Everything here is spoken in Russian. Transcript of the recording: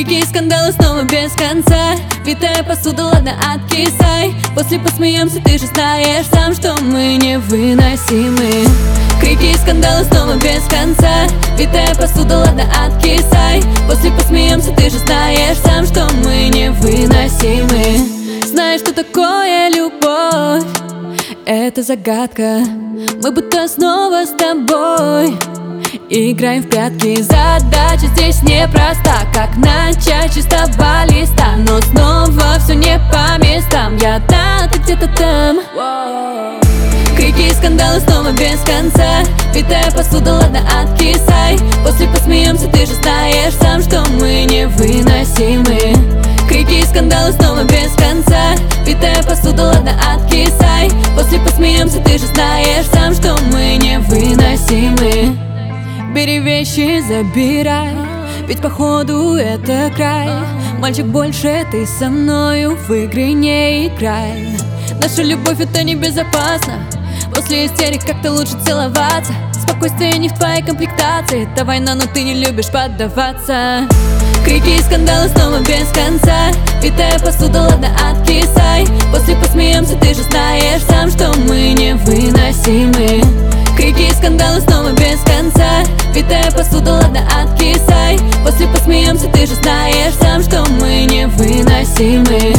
Крики и скандалы снова без конца. Битая посуда, ладно, откисай. После посмеемся, ты же знаешь сам, что мы невыносимы. Крики и скандалы снова без конца. Битая посуда, ладно, откисай. После посмеемся, ты же знаешь сам, что мы невыносимы. Знаешь, что такое любовь? Это загадка. Мы будто снова с тобой играем в прятки. Задача здесь непроста, как начать с чистого листа. Но снова все не по местам. Я там, ты где-то там. Крики и скандалы снова без конца. Битая посуда, ладно, откисай. После посмеемся, ты же знаешь сам, что мы невыносимы. Крики и скандалы снова без конца. Битая посуда, ладно, откисай. После посмеемся, ты же знаешь сам, что мы невыносимы. Бери вещи, забирай, ведь походу это край. Мальчик, больше ты со мною в игры не играй. Наша любовь это небезопасно. После истерик как-то лучше целоваться. Спокойствие не в твоей комплектации. Это война, но ты не любишь поддаваться. Крики и скандалы снова без конца. Битая посуда, ладно, откисай. После посмеемся, ты же знаешь сам, что мы невыносимы. Крики и скандалы снова без конца. Битая посуда, ладно, откисай. После посмеемся, ты же знаешь сам, что мы невыносимы.